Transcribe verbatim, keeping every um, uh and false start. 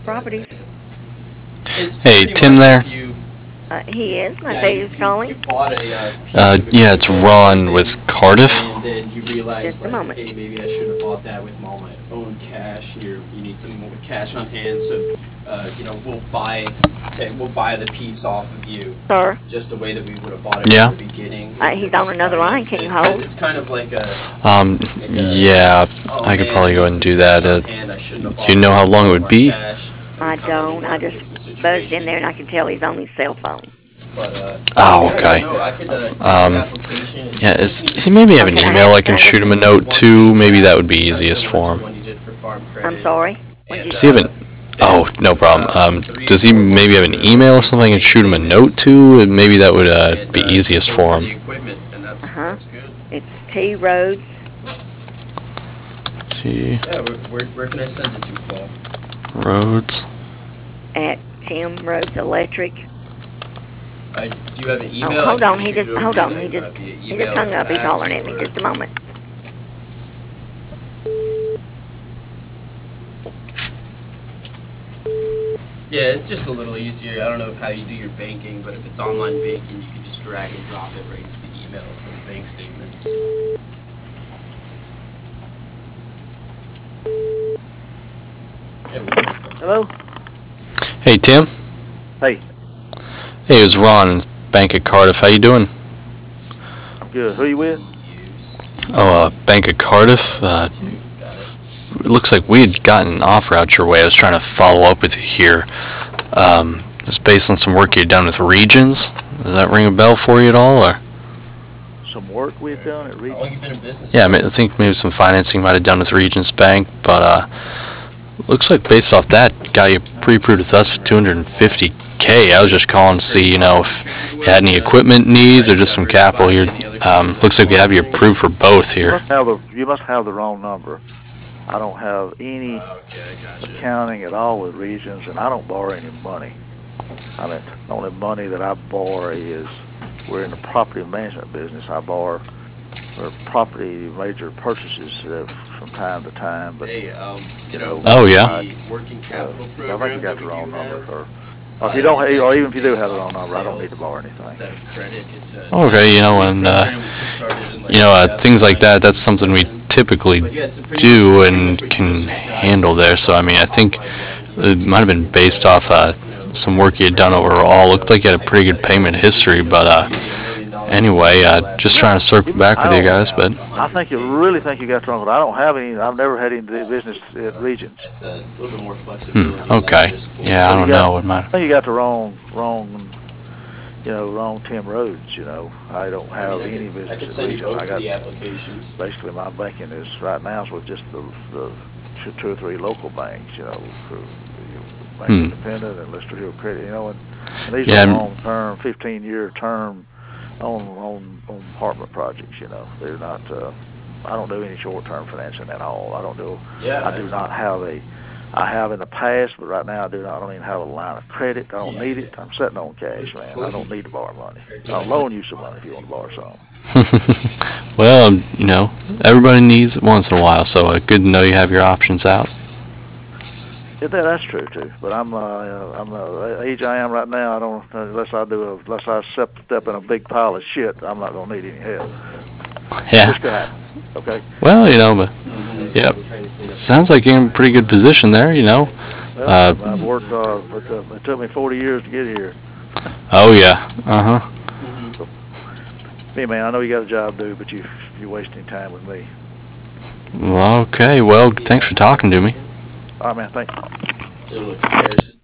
Properties. Hey, Tim there? Uh, he is. I say he's calling. Uh, yeah, it's Ron with Cardiff. And then you realize, Just a like, moment. hey, maybe I should have bought that with all my own cash. You you need some more cash on hand, so uh, you know we'll buy we'll buy the piece off of you. Sir? Just the way that we would have bought it Yeah. from the beginning. Uh, he's on another line. Can you hold? It's kind of like a. Um, like a, yeah, oh, I could man, probably go ahead and do that. on Uh, hand, I shouldn't have do you know bought how long it would my be? cash. I don't. I just buzzed in there and I can tell he's on his cell phone. But, uh, Oh, okay. no, I could, uh, Um, application. Yeah, is, does he maybe have an Okay. email I can shoot him a note to? Maybe that would be easiest for him. I'm sorry. What'd you Does he have an... Oh, no problem. Um, does he maybe have an email or something I can shoot him a note to? And maybe that would uh, be easiest for him. Uh-huh. It's T Rhodes. T. Yeah, where, where, where can I send it to, Paul? Rhodes. At Tim Rhodes Electric. I, do you have an email? Oh, hold I on. can He shoot just, it over hold to on. you, He like, just, uh, via he email just hung or up. He's fax hollering at me. or- Just a moment. Yeah, it's just a little easier. I don't know how you do your banking, but if it's online banking, you can just drag and drop it right into the email from the bank statements. Yeah, we can- Hello? Hey, Tim. Hey, Hey, it was Ron, Bank of Cardiff. How you doing? I'm good. Who you with? Oh, uh, Bank of Cardiff. Uh, it looks like we had gotten an offer out your way. I was trying to follow up with you here. Um, it's based on some work you had done with Regions. Does that ring a bell for you at all, or? Some work we've done at How Regions? long you been in business? Yeah, I, mean, I think maybe some financing might have done with Regions Bank, but uh, looks like based off that, got you pre-approved with us for two hundred fifty K. I was just calling to see, you know, if you had any equipment needs or just some capital here. Um, looks like we have you approved for both You here. must have the, you must have the wrong number. I don't have any accounting at all with Regions, and I don't borrow any money. I mean, the only money that I borrow is, we're in the property management business. I borrow for property major purchases uh, from time to time, but, Hey, um, you know. Oh, yeah? the working capital Uh, I program think you got that the we wrong do number, have, or, or if you don't, or even if you do have the wrong number, I don't need to borrow anything. instead of credit, it's a- Okay, you know, and, uh, program we kickstarted in, like, you know, uh, things like that, that's something we two thousand nine. typically But yeah, it's a pretty- do pretty and much what you can just described. handle there. So, I mean, I think it might have been based off uh, some work you had done overall. Looked like you had a pretty good payment history, but uh, anyway, uh, just trying to circle back with you guys. But I think you really think you got the wrong one. I don't have any, I've never had any business at Regions. It's a little bit more flexibility. hmm, okay, yeah, I don't know. It I might. think you got the wrong, wrong, you know, wrong Tim Rhodes, you know. I don't I mean, have I any could- I business could at send you Regions. both I of got, the applications. basically my banking is, right now is with just the, the two, two or three local banks, you know, for, you know, Bank Hmm. Independent and Lister Hill Credit, you know, and, and these Yeah, are I'm- long-term, fifteen-year term on, on, on apartment projects, you know. They're not, uh, I don't do any short-term financing at all. I don't do, Yeah. I do not have a, I have in the past, but right now I do not, I don't even have a line of credit. I don't need it. I'm sitting on cash, man. I don't need to borrow money. I'll loan you some money if you want to borrow some. Well, you know, everybody needs it once in a while, so uh, good to know you have your options out. Yeah, that, that's true too. But I'm, uh, I'm uh, age I am right now. I don't unless I do, a, unless I step step in a big pile of shit. I'm not gonna need any help. Yeah. This could happen. Okay. Well, you know, but yep. Sounds like you're in a pretty good position there. You know. Well, Uh, I've, I've worked. Uh, but, uh, it took me forty years to get here. Oh yeah. Uh huh. Hey man, I know you got a job to do, but you you're wasting time with me. Well, okay. Well, thanks for talking to me. All right, man. Thank you. So, there's